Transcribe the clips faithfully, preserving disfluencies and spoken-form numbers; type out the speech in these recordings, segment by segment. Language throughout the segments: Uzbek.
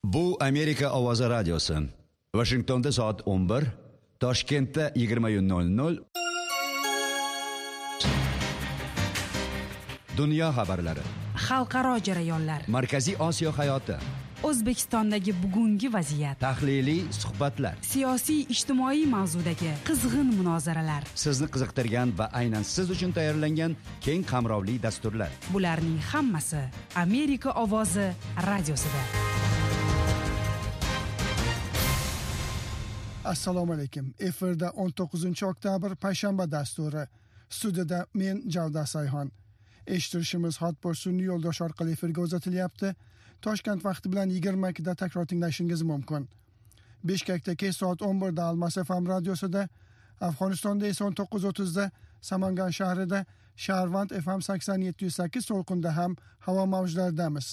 Bu Amerika Ovozi radiosi. Washingtonda soat o'n bir, Toshkentda yigirma nol nol. Dunyo xabarlari. Xalqaro jarayonlar. Markaziy Osiyo hayoti. O'zbekistondagi bugungi vaziyat. Tahliliy suhbatlar. Siyosiy ijtimoiy mavzudagi qizg'in munozaralar. Sizni qiziqtirgan va aynan siz uchun tayyorlangan keng qamrovli dasturlar. Bularning hammasi Amerika Ovozi radiosida. Assalomu alaykum. Efirda o'n to'qqizinchi oktyabr payshanba dasturi. Studiyada men Javdas Sayxon. Eshittirishimiz Hotpur sun'iy yo'ldosh orqali efirga uzatilyapti. Toshkent vaqti bilan yigirma ikkida takror tinglashingiz mumkin. Bishkekda kech soat o'n birda Almas F M radiosida, Afg'onistonda esa o'n to'qqiz o'ttizda Samangan shahrida, Sharvand F M sakson yetti nuqta sakkiz to'lqinda ham havo mavjlaridamiz.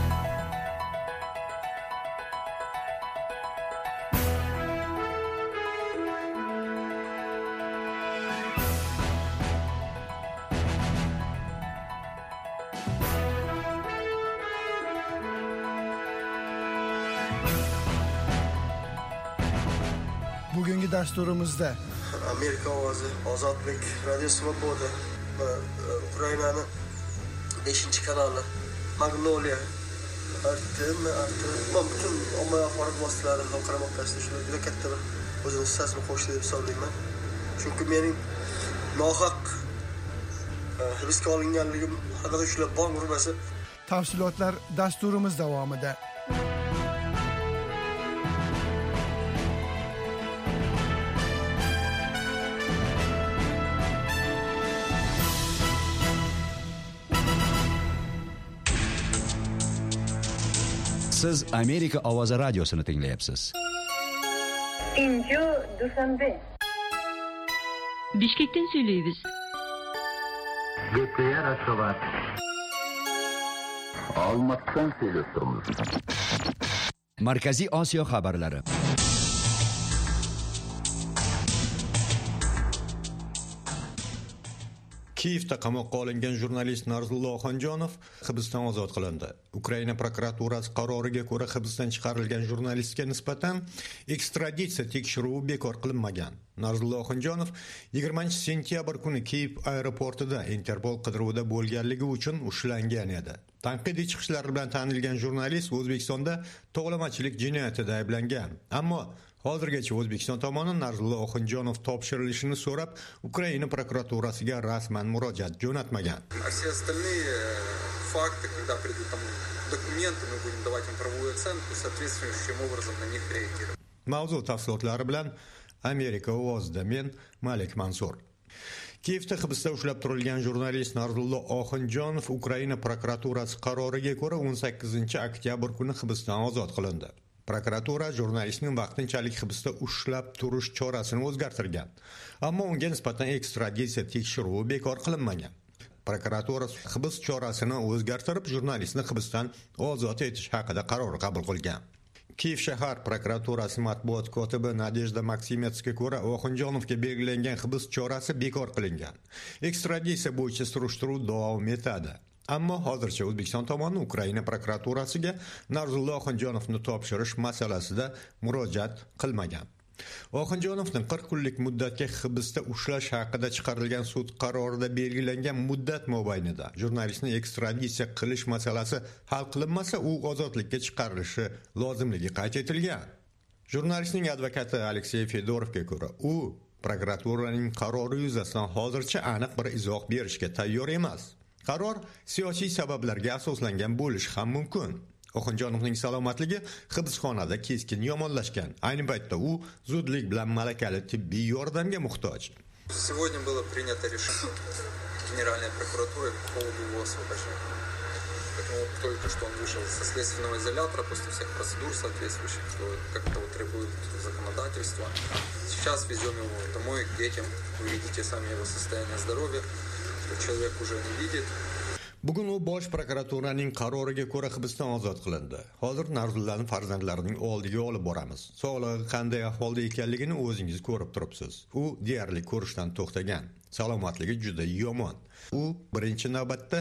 Bugungi dasturimizda Amerika Ovozi, Ozodlik, Radio Svoboda va Ukrainaning beshinchi kanali, Magnolia, R T M, R T M, butun ommaviy axborot vositalari xalqaro o'rtasida shunday juda katta bir o'zini hissasini qo'shdi deb hisoblayman. Chunki mening nohaq hibsga olinganligim haqida shular bong urmasa. Tafsilotlar dasturimiz davomida. Siz Amerika Ovozi radiosini tinglayapsiz. Inju Dushanbe. Bishkekdan söyleyimiz. Gepler Aşavat. Almatdan söylüyoruz. Markaziy Osiyo xabarlari. Kiyevda qamoqqa olingan jurnalist Narzullo Oxunjonov hibsdan ozod qilindi. Ukraina prokuraturasi qaroriga ko'ra hibsdan chiqarilgan jurnalistga nisbatan ekstraditsiya tekshiruvi bekor qilinmagan. Narzullo Oxunjonov yigirmanchi sentyabr kuni Kiyev aeroportida Interpol qidiruvida bo'lganligi uchun ushlangan edi. Tanqidiy chiqishlari bilan tanilgan jurnalist O'zbekistonda to'g'lamachilik jinoyatida ayblangan. Ammo hozirgacha O'zbekiston tomoni Narzullo Oxunjonov topshirilishini so'rab, Ukraina prokuraturasiga rasman murojaat jo'natmagan. Все остальные факты, когда придут там документы, мы будем давать им правовую оценку, соответствующим образом на них реагировать. Mavzu tafsilotlari bilan Amerika Ovozida men Malik Mansur. Kiyevda hibsda ushlab turilgan jurnalist Narzullo Oxunjonov Ukraina prokuraturasi qaroriga ko'ra o'n sakkizinchi oktyabr kuni hibsdan ozod qilindi. Prokuratura jurnalistning vaqtinchalik hibsda ushlab turish chorasini o'zgartirgan, ammo unga nisbatan ekstraditsiya tekshiruvi bekor qilinmagan. Prokuratura hibs chorasini o'zgartirib, jurnalistni hibsdan ozod etish haqida qaror qabul qilgan. Kiyev shahar prokuraturasi matbuot kotibi Nadejda Maksimetska ko'ra, Oxunjonovga belgilangan hibs chorasi bekor qilingan. Ekstraditsiya bo'yicha surishtiruv davom etadi. Ammo hozircha O'zbekiston tomoni Ukraina prokuraturasiga Narzullo Oxunjonovni topshirish masalasida murojaat qilmagan. Oxunjonovning qirq kunlik muddatga hibsda ushlash haqida chiqarilgan sud qarorida belgilangan muddat mobaynida jurnalistni ekstraditsiya qilish masalasi hal qilinmasa, u ozodlikka chiqarilishi lozimligi qayd etilgan. Jurnalistning advokati Aleksey Fedorovga ko'ra, u prokuraturaning qarori yuzasidan hozircha aniq bir izoh berishga tayyor emas. Qaror siyosiy sabablarga asoslangan bo'lishi ham mumkin. Oxunjonovning salomatligi hibsxonada keskin yomonlashgan. Ayni paytda u zudlik bilan malakali tibbiy yordamga muhtoj. Сегодня было принято решение Генеральной прокуратуры по поводу его освобождения. Поэтому только что он вышел со следственного изолятора после всех процедур соответствующих, как того требует законодательство. Сейчас везем его домой к детям. Вы видите сами его состояние здоровья. Человек уже не видит. Bugun u bosh prokuraturaning qaroriga ko'ra hibsdan ozod qilindi. Hozir Narzullaning farzandlarining oldiga olib boramiz. Sog'lig'i qanday ahvolda ekanligini o'zingiz ko'rib turibsiz. U deyarli ko'rishdan to'xtagan. Salomatligi juda yomon. U birinchi navbatda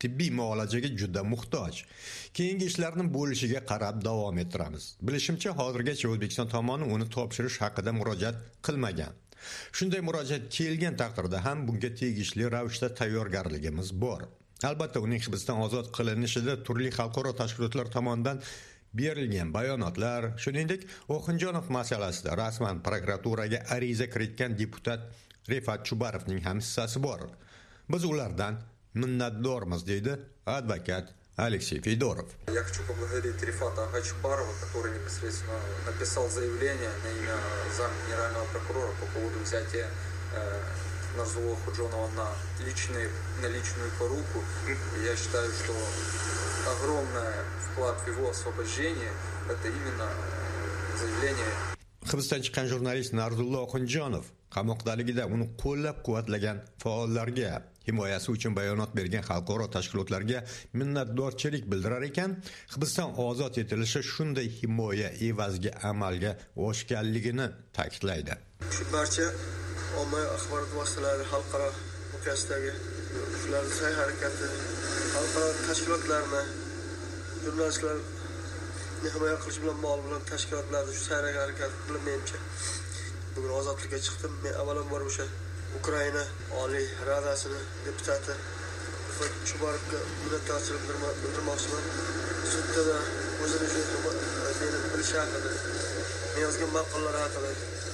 tibbiy muolajaga juda muhtoj. Keyingi ishlarning bo'lishiga qarab davom ettiramiz. Bilishimcha, hozirgacha O'zbekiston tomoni uni topshirish haqida murojaat qilmagan. Shunday murojaat kelgan taqdirda ham bunga tegishli ravishda tayyorgarligimiz bor. Albatta, uning hibsdan ozod qilinishida turli xalqaro tashkilotlar tomonidan berilgan bayonotlar, shuningdek, Oxunjonov masalasida rasman prokuraturaga ariza kiritgan deputat Rifat Chubarovning ham hissasi bor. Biz ulardan minnatdormiz, deydi advokat Алексей Федоров. Я хочу поблагодарить Рифата Чубарова, который непосредственно написал заявление на имя заместителя генерального прокурора по поводу взятия э, Нарзулло Худжонова на, личный, на личную поруку. Я считаю, что огромный вклад в его освобождение – это именно заявление. Hibsdan chiqqan jurnalist Narzulla Oxunjonov qamoqdaligida uni qo'llab-quvvatlagan faollarga, himoyasi uchun bayonot bergan xalqaro tashkilotlarga minnatdorchilik bildirar ekan, hibsdan ozod etilishi shunday himoya evaziga amalga oshganligini ta'kidlaydi. Shu barcha ommaviy axborot vositalari xalqaro miqyosdagi shularning sa'y harakati, xalqaro tashkilotlarni, jurnalistlar himoya qilish bilan bog'liq bilan tashkilotlarni shu sa'y harakati bilan menimcha bugun ozodlikka chiqdim. Men avvalambor o'sha Ukraina Oliy Radasining deputati Chubarovga minnatdorchilik bildirmoqchiman. Sudda o'zini shu meni bilishi haqida, men yozgan maqolalar haqida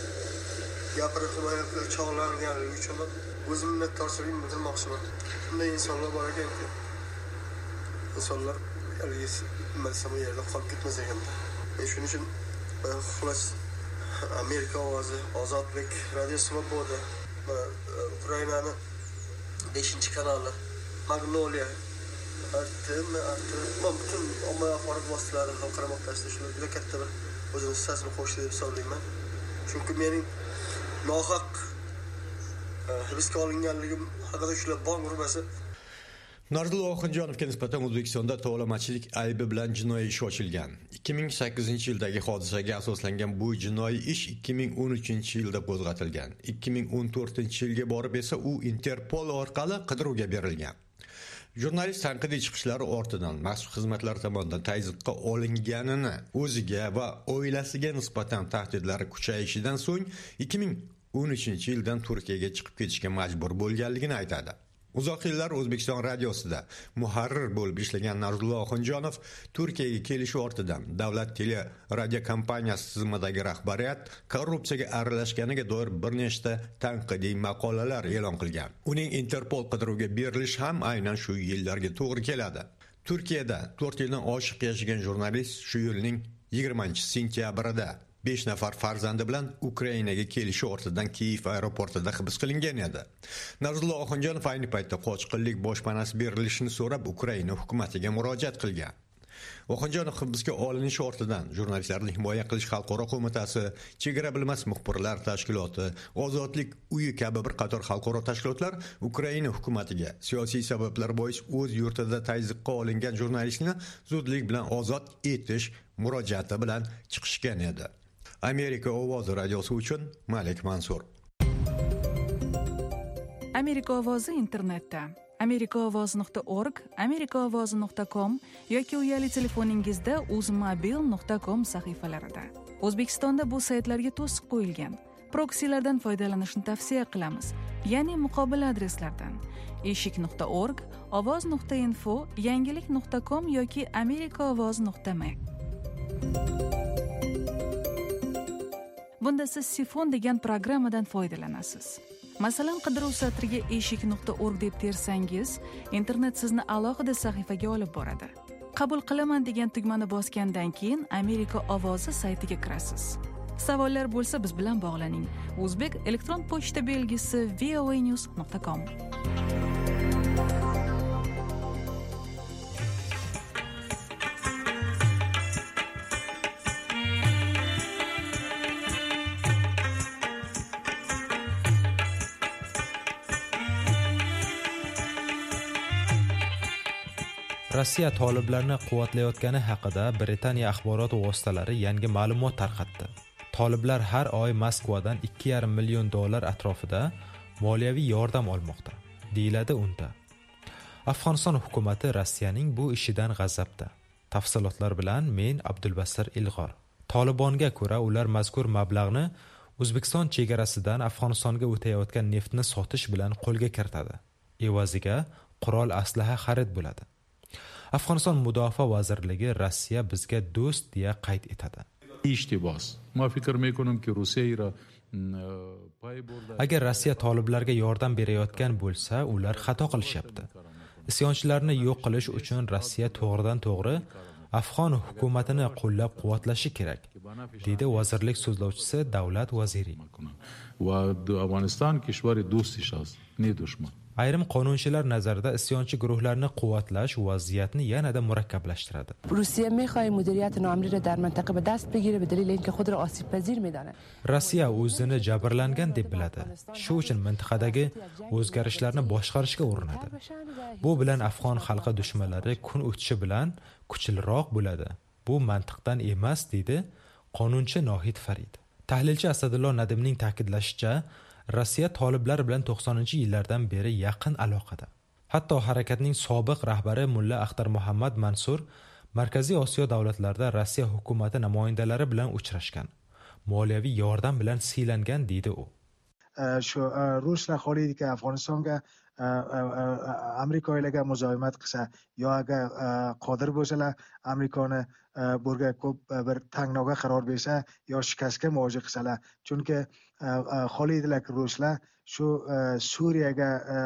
gapirib himoya qilib chog'langanligi uchun o'zim minnatdorchilik bildirmoqchiman. Bunday insonlar bor ekanki, insonlar bilmasam u yerda qolib ketmas ekanda. Men shuning uchun xolos Amerika ovozi, Ozodlik, Radio Svoboda, Ukrainaning beshinchi kanali, Magnolia, Artem, Artem, butun ommaviy axborot vositalari xalqaro muqtasida shular juda katta bir o'zini hissasini qo'shdi deb hisoblayman. Chunki mening nohaq hibsga olinganligim haqida shular bor bo'lmasa, Narzulla Oxunjonovga nisbatan O'zbekistonda tovlamachilik aybi bilan jinoiy ish ochilgan. ikki ming sakkizinchi yildagi hodisaga asoslangan bu jinoiy ish ikki ming o'n uchinchi yilda qo'zg'atilgan. ikki ming o'n to'rtinchi yilga borib esa u Interpol orqali qidiruvga berilgan. Jurnalist tanqidiy chiqishlari ortidan maxsus xizmatlar tomonidan tazyiqqa olinganini, o'ziga va oilasiga nisbatan tahdidlari kuchayishidan so'ng ikki ming o'n uchinchi yildan Turkiyaga chiqib ketishga majbur bo'lganligini aytadi. Uzoq yillar O'zbekiston radiosida muharrir bo'lib ishlagan Narzulla Oxunjonov Turkiyaga kelishi ortidan davlat tele radio kompaniyasi tizimidagi rahbariyat korrupsiyaga aralashganiga doir bir nechta tanqidiy maqolalar e'lon qilgan. Uning Interpol qidiruvga berilishi ham aynan shu yillarga to'g'ri keladi. Turkiyada to'rt yildan oshiq yashagan jurnalist shu yilning yigirmanchi sentyabrida besh nafar farzandi bilan Ukrainaga kelishi ortidan Kiyev aeroportida hibs qilingan edi. Narzulla Oxunjonov ayni paytda qochqinlik boshpanasi berilishini so'rab Ukraina hukumatiga murojaat qilgan. Oxunjonov hibsga olinishi ortidan jurnalistlarni himoya qilish xalqaro qo'mitasi, Chegara bilmas muxbirlar tashkiloti, Ozodlik uyi kabi bir qator xalqaro tashkilotlar Ukraina hukumatiga siyosiy sabablar bois o'z yurtida tazyiqqa olingan jurnalistni zudlik bilan ozod etish murojaati bilan chiqishgan edi. Amerika ovozi radiosi uchun Malik Mansur. Amerika ovozi internetda amerikaovoz nuqta org, amerikaovoz nuqta com yoki uyali telefoningizda uzmobil nuqta com sahifalarida. O'zbekistonda bu saytlarga to'siq qo'yilgan proksilardan foydalanishni tavsiya qilamiz, ya'ni muqobil adreslardan eshik nuqta org, ovoz nuqta info, yangilik nuqta com yoki amerikaovoz nuqta m. Bunda siz Sifon degan programmadan foydalanasiz. Masalan, qidiruv satriga eshik nuqta org deb tersangiz, internet sizni alohida sahifaga olib boradi. Qabul qilaman degan tugmani bosgandan keyin Amerika ovozi saytiga kirasiz. Savollar bo'lsa biz bilan bog'laning. O'zbek elektron pochta belgisi v o a news nuqta com. Rossiya toliblarni quvvatlayotgani haqida Britaniya axborot vositalari yangi ma'lumot tarqatdi. Toliblar har oy Moskvadan ikki yarim million dollar atrofida moliyaviy yordam olmoqda, deyiladi unda. Afg'oniston hukumati Rossiyaning bu ishidan g'azabda. Tafsilotlar bilan men Abdulbasir Ilg'or. Tolibonga ko'ra, ular mazkur mablag'ni O'zbekiston chegarasidan Afg'onistonga o'tayotgan neftni sotish bilan qo'lga kiritadi. Evaziga qurol aslaha xarid bo'ladi. Afg'oniston Mudofaa vazirligi Rossiya bizga do'st deya qayd etadi. Agar Rossiya toliblarga yordam berayotgan bo'lsa, ular xato qilishyapti. Isyonchilarni yo'q qilish uchun Rossiya to'g'ridan to'g'ri Afg'on hukumatini qo'llab-quvvatlashi kerak, dedi vazirlik so'zlovchisi Davlat vaziri. Ayrim qonunchilar nazarida isyonchi guruhlarni quvvatlash vaziyatni yanada murakkablashtiradi. Rossiya می‌خواهد مدیریت نامری را در منطقه به دست بگیره به دلیل اینکه خود را آسیب پذیر می‌داند. Rossiya o'zini jabrlangan deb biladi. Shu uchun mintaqadagi o'zgarishlarni boshqarishga urinadi. Bu bilan Afg'on xalqi dushmanlari kun o'tishi bilan kuchliroq bo'ladi. Bu mantiqdan emas, dedi qonunchi Nohid Farid. Tahlilchi Asadullo Nadimning ta'kidlashicha, Rossiya toliblar bilan to'qsoninchi yillardan beri yaqin aloqada. Hatto harakatning sobiq rahbari Mulla Axtar Muhammad Mansur Markaziy Osiyo davlatlarida Rossiya hukumati namoyandalari bilan uchrashgan. Moliyaviy yordam bilan siylangan, deydi u. Shu Ruslar xohlaydi ki Afg'onistonga Amerikalarga muzoyimat qilsa, yo agar qodir bo'lsalar Amerikani burga ko'p bir tangnoga qaror bersa, yo shikastga muvaffaq qilsalar. Chunki xohlaydilar ki Ruslar shu Suriyaga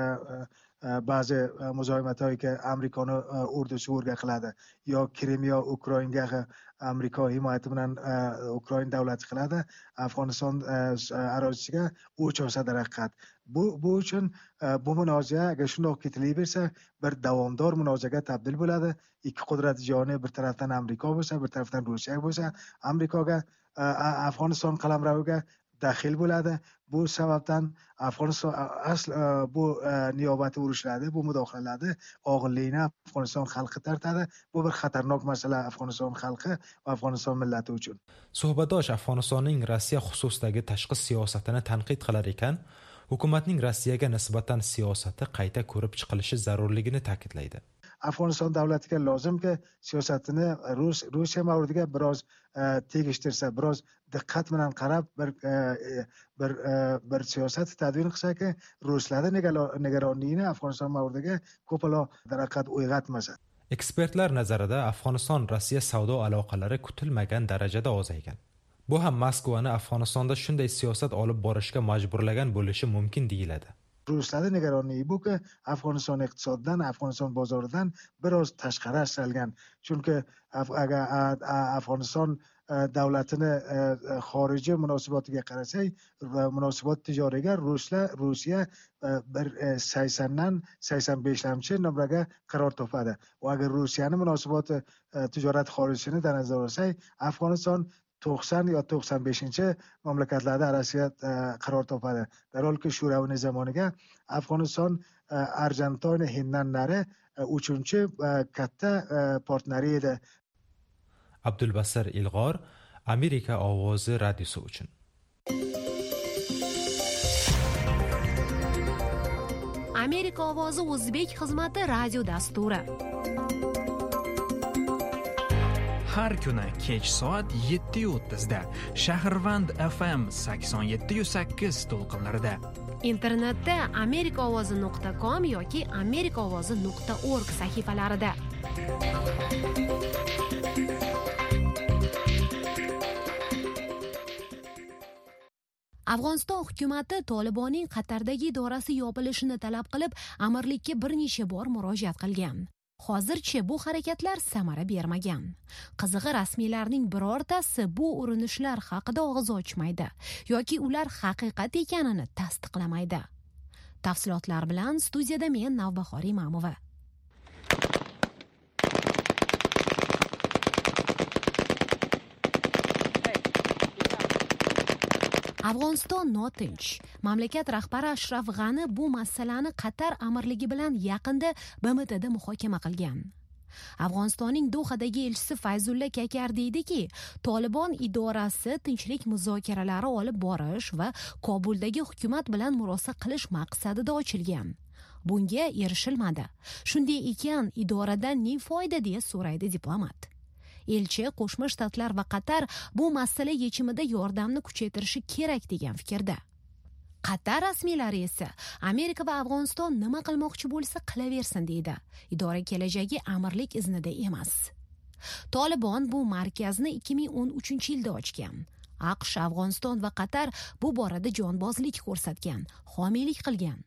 ba'zi muzoyimatlarga Amerikani urdusi o'rga qiladi, yo Krim yo Ukrainaga Amerika himoyati bilan Ukraina davlati qiladi, Afg'oniston arazisiga o'ch olsa daraqqat. Bu bu uchun bu munozara agar shundoq ketilaversa, bir davomdor munozaga tabdil bo'ladi. Ikki qudrat joni, bir tarafdan Amerika bo'lsa, bir tarafdan Rossiya bo'lsa, Amerikaga Afg'oniston qalamraviga daxil bo'ladi. Bu sababdan Afg'oniston asl bu niyobati urushlardi, bu mudohalarni og'irligini Afg'oniston xalqi tortadi. Bu bir xatarnok masala Afg'oniston xalqi va Afg'oniston millati uchun. Suhbatdosh Afg'onistonning Rossiya xususidagi tashqi siyosatini tanqid qilar ekan, hukumatning Rossiyaga nisbatan siyosati qayta ko'rib chiqilishi zarurligini ta'kidlaydi. Afg'oniston davlatiga lozimki siyosatini Rus Rossiya mavridiga biroz tegishtirsa, biroz diqqat bilan qarab bir bir bir siyosat tadbiq qilsa-ki, Ruslarning nigoronligini Afg'oniston mavridiga ko'paloq daraqqat uyg'otmasa. Ekspertlar nazarida Afg'oniston Rossiya savdo aloqalari kutilmagan darajada ozaygan. Bu ham Moskvani Afg'onistonda shunday siyosat olib borishga majburlagan bo'lishi mumkin deyiladi. Ruslarning nigoronligi bu ki Afg'oniston iqtisodidan, Afg'oniston bozoridan biroz tashqari asralgan. Chunki agar Afg'oniston davlatini xorijiy munosabatiga qarasak, munosabat tijoriga Ruslar Rossiya bir saksondan sakson beshlamchi nomraga qaror topadi. Va agar Rossiyaning munosabati tijorat xorijini da nazar olsak, Afg'oniston to'qson yo to'qson beshinchi mamlakatlarda Rossiya qaror topadi. Darholki Sho'ravni zamoniga Afg'oniston Argentina Hinddan nari uchinchi katta partneri edi. Abdulbasir Ilg'or, Amerika ovozi radiosi uchun. Amerika ovozi o'zbek xizmati radio dasturi. Har kuni kech soat yetti o'ttizda Shahrvand F M sakson yetti nuqta sakkiz to'lqinlarida. Internetda amerika ovozi nuqta com yoki amerika ovozi nuqta org sahifalarida. Afg'oniston hukumati Tolibonning Qatardagi idorasi yopilishini talab qilib, amirlikka bir necha bor murojaat qilgan. Hozircha bu harakatlar samara bermagan. Qizig'i, rasmiylarning birortasi bu urinishlar haqida og'iz ochmaydi yoki ular haqiqat ekanini tasdiqlamaydi. Tafsilotlar bilan studiyada men Navbahor Imamova. Afg'oniston notinch. Mamlakat rahbari Ashraf G'ani bu masalani Qatar amirligi bilan yaqinda B M T'da muhokama qilgan. Afg'onistonning Dohadagi elchisi Fayzulla Kakar deydiki, Tolibon idorasi tinchlik muzokaralari olib borish va Kobuldagi hukumat bilan murosa qilish maqsadida ochilgan. Bunga erishilmadi. Shunday ekan, idoradan ne foyda deya so'raydi diplomat. Elchi Qo'shma Shtatlar va Qatar bu masala yechimida yordamni kuchaytirishi kerak degan fikrda. Qatar rasmiylari esa Amerika va Afg'oniston nima qilmoqchi bo'lsa qilaversin deydi. Idora kelajagi amirlik iznida emas. Tolibon bu markazni ikki ming o'n uchinchi yilda ochgan. AQSh, Afg'oniston va Qatar bu borada jonbozlik ko'rsatgan, homiylik qilgan.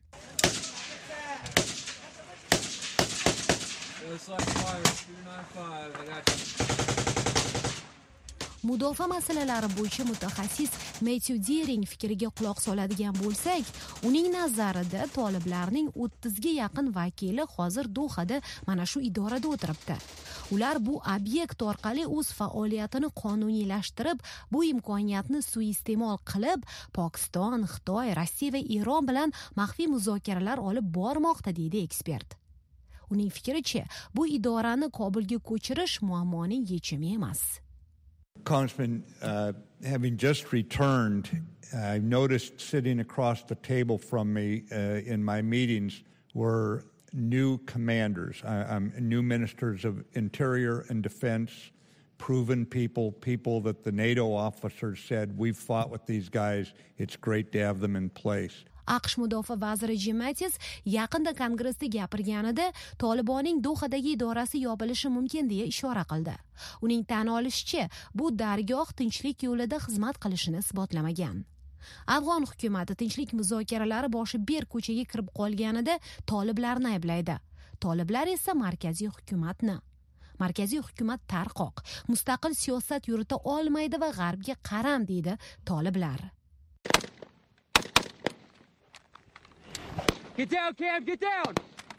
Mudofaa masalalari bo'yicha mutaxassis Matthew Deering fikriga quloq soladigan bo'lsak, uning nazarida toliblarning o'ttizga yaqin vakili hozir Dohada mana shu idorada o'tiribdi. Ular bu obyekt orqali o'z faoliyatini qonuniylashtirib, bu imkoniyatni suiiste'mol qilib, Pokiston, Xitoy, Rossiya va Eron bilan maxfiy muzokaralar olib bormoqda deydi ekspert. Uning fikricha, bu idorani Kobulga ko'chirish muammoning yechimi emas. Congressman, uh, having just returned, I noticed sitting across the table from me uh, in my meetings were new commanders, I, I'm new ministers of Interior and Defense, proven people, people that the NATO officers said, we've fought with these guys, it's great to have them in place. AQSh mudofaa vaziri Jim Mattis yaqinda Kongressda gapirganida Tolibonning Dohadagi idorasi yopilishi mumkin deya ishora qildi. Uning tan olishicha, bu dargoh tinchlik yo'lida xizmat qilishini isbotlamagan. Afg'on hukumati tinchlik muzokaralari boshi ber ko'chaga kirib qolganida toliblarni ayblaydi. Toliblar esa markaziy hukumatni. Markaziy hukumat tarqoq, mustaqil siyosat yurita olmaydi va g'arbga qaram deydi toliblar. Get down, Cam, get down!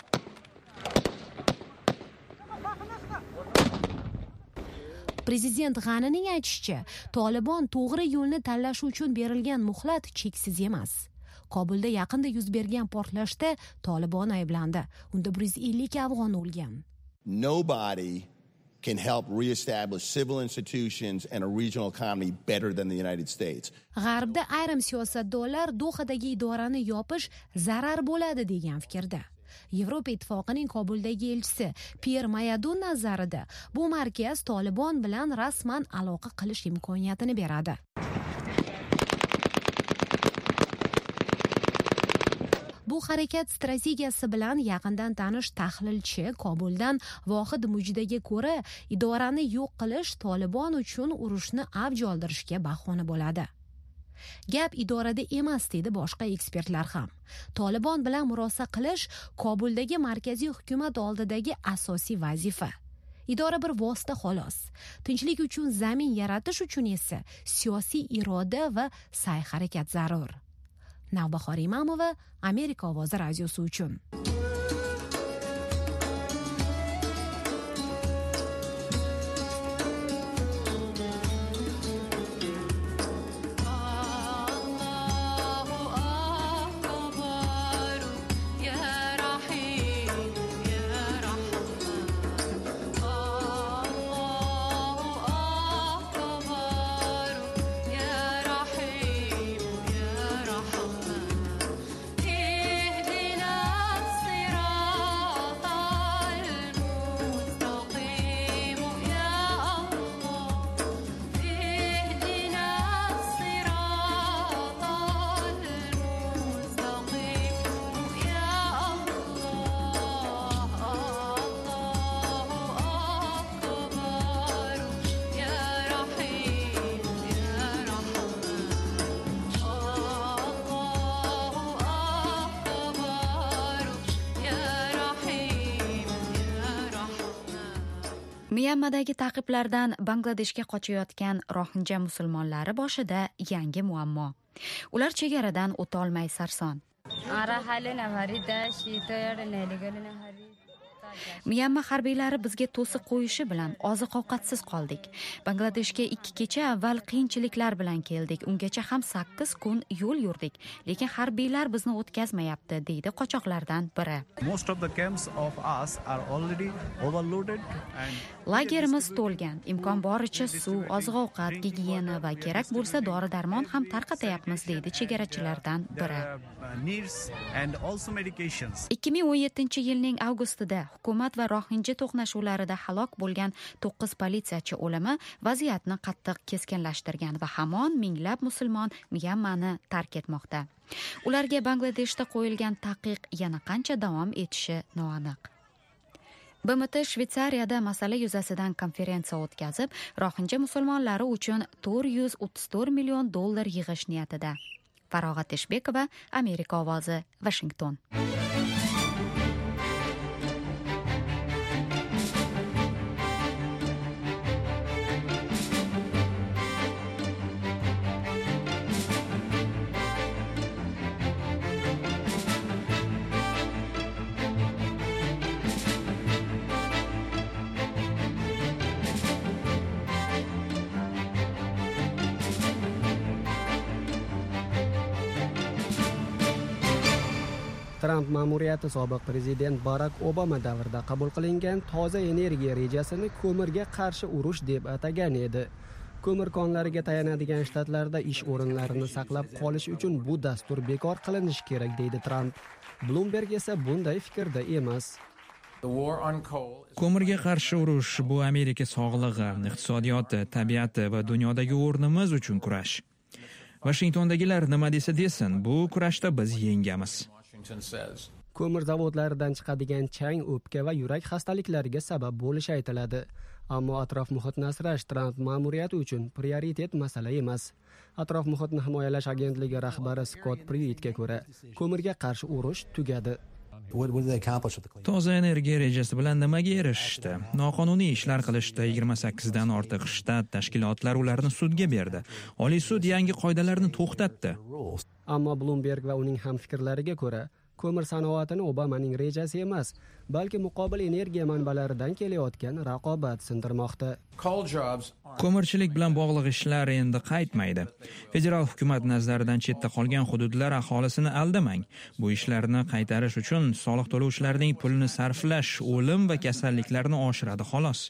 Prezident G'anining aytishicha, Tolibon to'g'ri yo'lni tanlashi uchun berilgan muhlat cheksiz emas. Kobulda yaqinda yuz bergan portlashda Tolibon ayblandi. Unda bir yuz ellik afg'on o'lgan. Nobody can help re-establish civil institutions and a regional economy better than the United States. G'arbda ayrim siyosatdonlar Dohadagi idorani yopish zarar bo'ladi degan fikrda. Yevropa Ittifoqining Kobuldagi elchisi Pierre Mayadun nazarida bu markaz Tolibon bilan rasman aloqa qilish imkoniyatini beradi. Bu harakat strategiyasi bilan yaqindan tanish tahlilchi Kobuldan Vohid Mujdaga ko'ra, idorani yo'q qilish Tolibon uchun urushni avj oldirishga bahona bo'ladi. Gap idorada emas dedi boshqa ekspertlar ham. Tolibon bilan murosa qilish Kobuldagi markaziy hukumat oldidagi asosiy vazifa. Idora bir vosita xolos. Tinchlik uchun zamin yaratish uchun esa siyosiy iroda va sa'y-harakat zarur. Navbahor Imamova, Amerika ovozi radiosi uchun. Myanmadagi ta'qiblardan Bangladeshga qochayotgan rohinja musulmonlari boshida yangi muammo. Ular chegaradan o'tolmay sarson. Myanma harbiylari bizga to'siq qo'yishi bilan oziq-ovqatsiz qoldik. Bangladeshga ikki kecha avval qiyinchiliklar bilan keldik. Ungacha ham sakkiz kun yo'l yurdik, lekin harbiylar bizni o'tkazmayapti, deydi qochoqlardan biri. Most of the camps of us are already overloaded and Lagerimiz to'lgan. Imkon boricha suv, oziq-ovqat, gigiyena va kerak bo'lsa dori-darmon ham tarqatyapmiz, deydi chegarachilardan biri. ikki ming o'n yettinchi yilning avgustida hukumat va rohinja to'qnashuvlarida halok bo'lgan to'qqiz politsiyachi o'limi vaziyatni qattiq keskinlashtirgan va hamon minglab musulmon Myanmani tark etmoqda. Ularga Bangladeshda qo'yilgan taqiq yana qancha davom etishi noaniq. B M T Shvetsariyada masala yuzasidan konferensiya o'tkazib, rohinja musulmonlari uchun to'rt yuz o'ttiz to'rt million dollar yig'ish niyatida. Farog'at Eshbekova, Amerika ovozi, Washington. Tramp ma'muriyati sobiq prezident Barak Obama davrida qabul qilingan toza energiya rejasini ko'mirga qarshi urush deb atagan edi. Ko'mir konlariga tayanadigan shtatlarda ish o'rinlarini saqlab qolish uchun bu dastur bekor qilinishi kerak, deydi Tramp. Bloomberg esa bunday fikrda emas. Ko'mirga qarshi urush bu Amerika sog'lig'i, iqtisodiyoti, tabiati va dunyodagi o'rnimiz uchun kurash. Washingtondagilar nima desa desin, bu kurashda biz yengamiz. Ko'mir zavodlaridan chiqadigan chang o'pka va yurak xastaliklariga sabab bo'lishi aytiladi. Ammo atrof muhitni asrash Tramp ma'muriyati uchun prioritet masala emas. Atrof muhitni himoyalash agentligi rahbari Scott Pruittga ko'ra, ko'mirga qarshi urush tugadi. Toza energiya rejasi bilan nimaga erishishdi? Noqonuniy ishlar qilishda yigirma sakkizdan ortiq shtat tashkilotlar ularni sudga berdi. Oliy sud yangi qoidalarni to'xtatdi. Ammo Bloomberg va uning hamfikrlariga ko'ra, ko'mir sanoatini Obamaning rejasi emas, balki muqobil energiya manbalaridan kelayotgan raqobat sindirmoqda. Ko'mirchilik bilan bog'liq ishlar endi qaytmaydi. Federal hukumat nazaridan chetda qolgan hududlar aholisini aldamang. Bu ishlarni qaytarish uchun soliq to'lovchilarning pulini sarflash o'lim va kasalliklarni oshiradi xolos.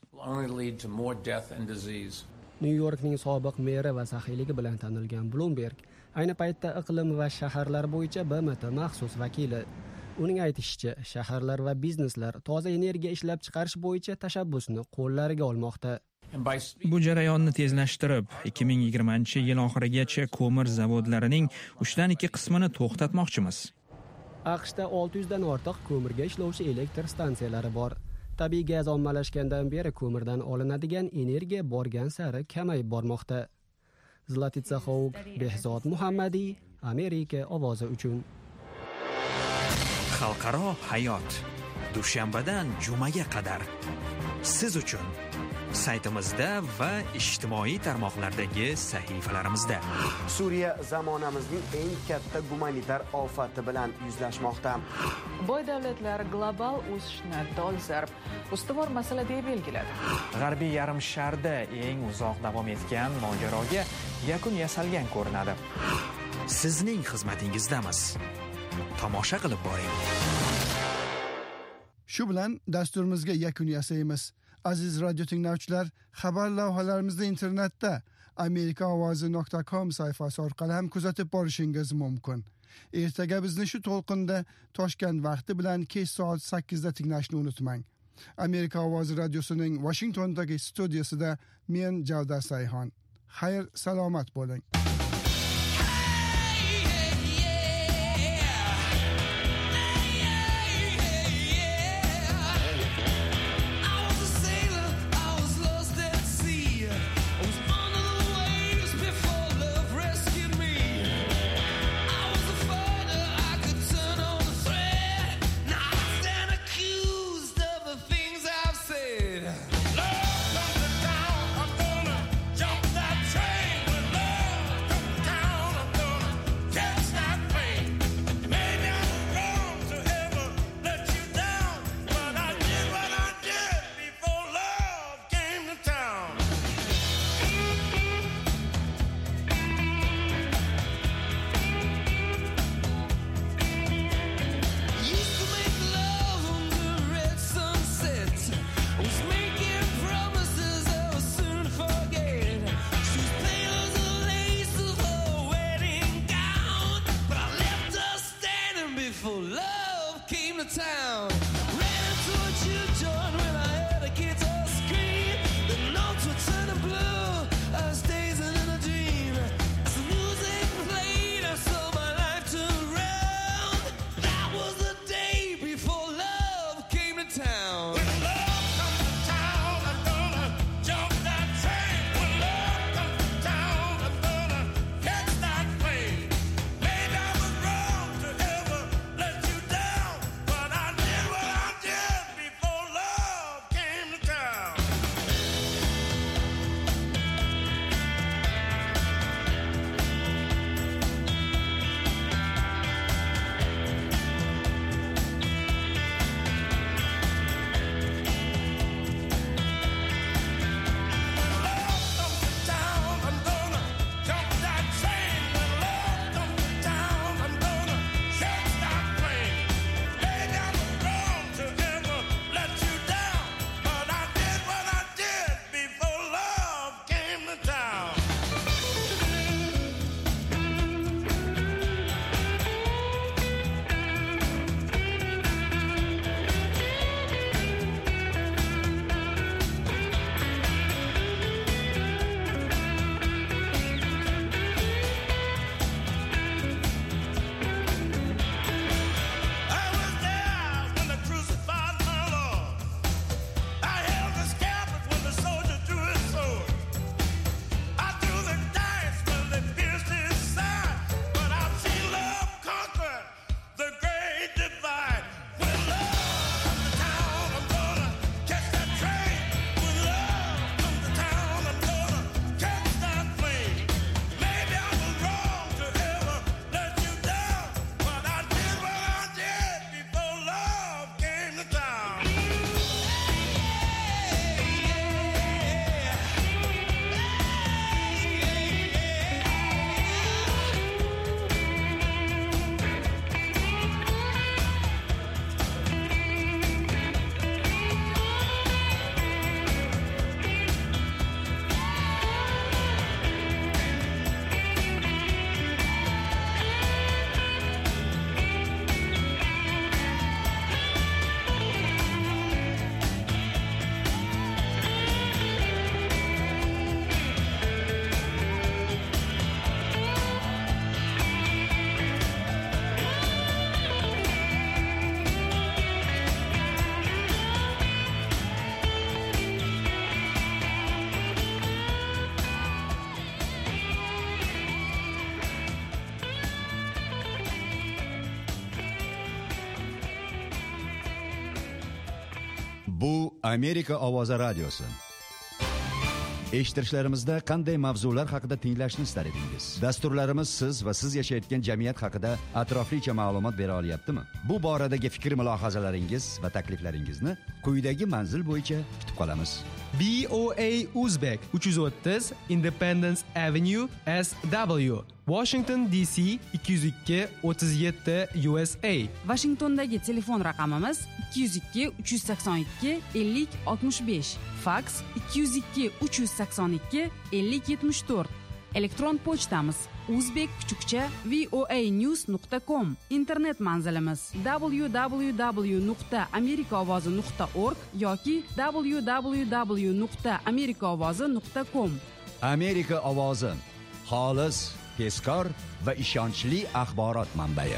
New Yorkning sobiq meri va saxiyligi bilan tanilgan Bloomberg ayni paytda iqlim va shaharlar bo'yicha B M T maxsus vakili. Uning aytishicha, shaharlar va bizneslar toza energiya ishlab chiqarish bo'yicha tashabbusni qo'llariga olmoqda. Bu jarayonni tezlashtirib, ikki ming yigirmanchi yil oxirigacha ko'mir zavodlarining uchdan ikki qismini to'xtatmoqchimiz. AQShda olti yuzdan ortiq ko'mirga ishlovchi elektr stansiyalari bor. Tabiiy gaz ommalashgandan beri ko'mirdan olinadigan energiya borgan sari kamayib bormoqda. Zlatitsa Xouk, Behzod Muhammadiy, Amerika ovozi uchun. Xalqaro hayot. Dushanbadan jumaga qadar siz uchun saytimizda va ijtimoiy tarmoqlardagi sahifalarimizda. Suriya zamonamizning eng katta gumanitar ofati bilan yuzlashmoqda. Boy davlatlar global o'sishni dolzarb ustuvor masala deb belgiladi. G'arbiy yarim sharda eng uzoq davom etgan mojaroga yakun yasalgan ko'rinadi. Sizning xizmatingizdamiz. Tomosha qilib boring. Shu bilan dasturimizga yakun yasaymiz. Aziz radio tinglovchilar, xabar lavhalarimizni internetda amerika ovozi nuqta com sayfasi orqali ham kuzatib borishingiz mumkin. Ertaga bizni shu to'lqinda Toshkent vaqti bilan kech soat sakkizda tinglashni unutmang. Amerika ovozi radiosining Washingtondagi studiyasida men Javdar Sayhon. Xayr, salomat bo'ling. Bu Amerika ovozi radiosi. Eshittirishlarimizda qanday mavzular haqida tinglashni istar edingiz? Dasturlarimiz siz va siz yashayotgan jamiyat haqida atroflicha ma'lumot bera olyaptimi? Bu boradagi fikr-mulohazalaringiz va takliflaringizni quyidagi manzil bo'yicha kutib qolamiz. B O A Uzbek uch yuz o'ttiz Independence Avenue S W Washington D C ikki yuz ikki o'ttiz yetti U S A. Washingtondagi telefon raqamimiz ikki yuz ikki uch yuz sakson ikki ellik oltmish besh. Faks ikki yuz ikki uch yuz sakson ikki ellik yetmish to'rt. Elektron pochtamiz uzbek kuchukcha voanews nuqta com. Internet manzilimiz w w w nuqta amerikaovozi nuqta org yoki w w w nuqta amerikaovozi nuqta com. Amerika ovozi xolis, tezkor va ishonchli axborot manbai.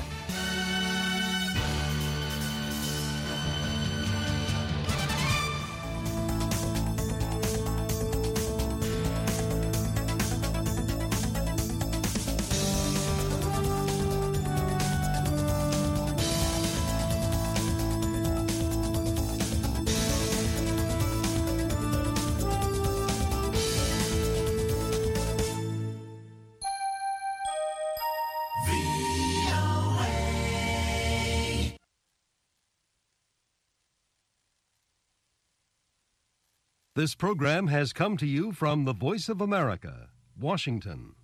This program has come to you from the Voice of America, Washington.